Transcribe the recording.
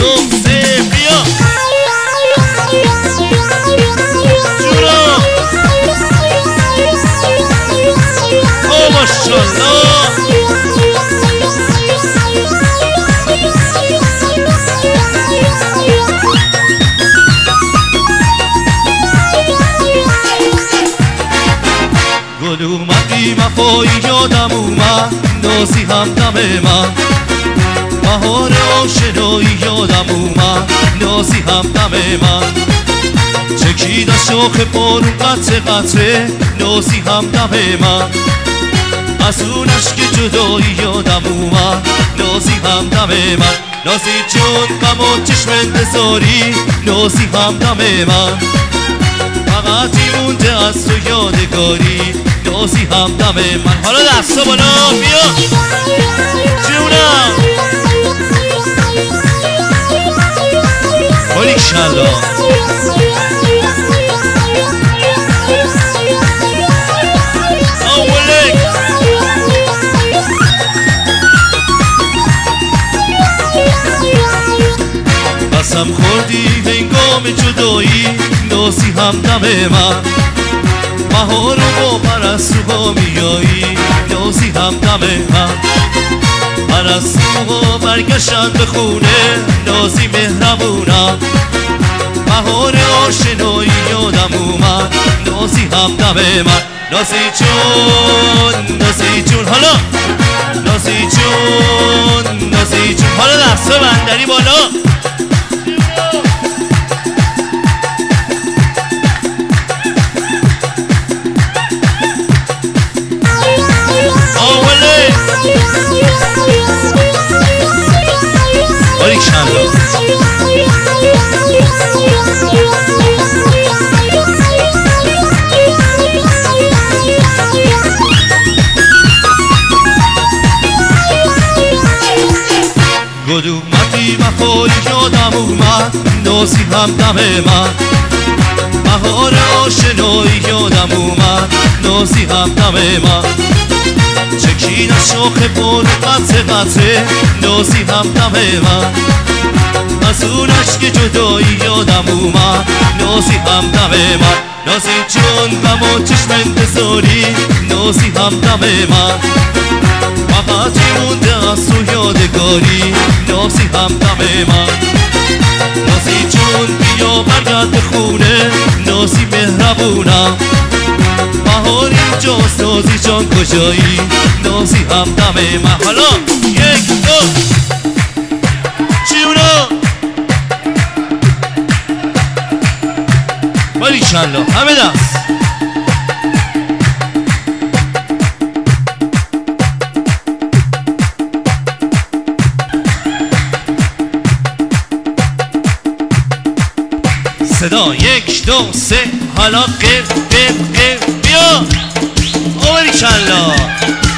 دو سه بیا جورا او ماشالله گل اومدی وفایی یادم اومد نازی همدم من بهار آشنایی یادم اومد نازی همدم من چکید از شاخ بارون قطره قطره نازی همدم من از اون عشق جدایی یادم اومد نازی همدم من نازی جون غم و چشم انتظاری نازی همدم من فقطی مونده از تو یادگاری نازی همدم من حالا دستا بالا بیا جونم باریکشالله اولک قسم خوردی هنگام جدایی نازی همدم من بهار و پرستوها میایی نازی همدم من پرستوها برگشتن به خونه نازی مهربونم بهار آشنایی یادم اومد نازی همدم من نازی جون حالا نازی جون حالا دسته بندری بالا باریکشالله گل اومدی وفایی یادم اومد نازی همدم من بهار آشنایی یادم اومد نازی همدم من چکید از شاخ بارون قطره قطره نازی همدم من از اون عشق جدایی یادم اومد نازی همدم من نازی جون غم و چشم انتظاری نازی همدم من فقطی مونده از تو یادگاری نازی همدم من نازی جون بیا برگرد به خونه نازی مهربونم بهار اینجاست نازی جان کجایی نازی همدم من حالا یک دو جونا باریکشالله همه دست صدا یک دو سه حالا قف قف قف بیا باریکشالله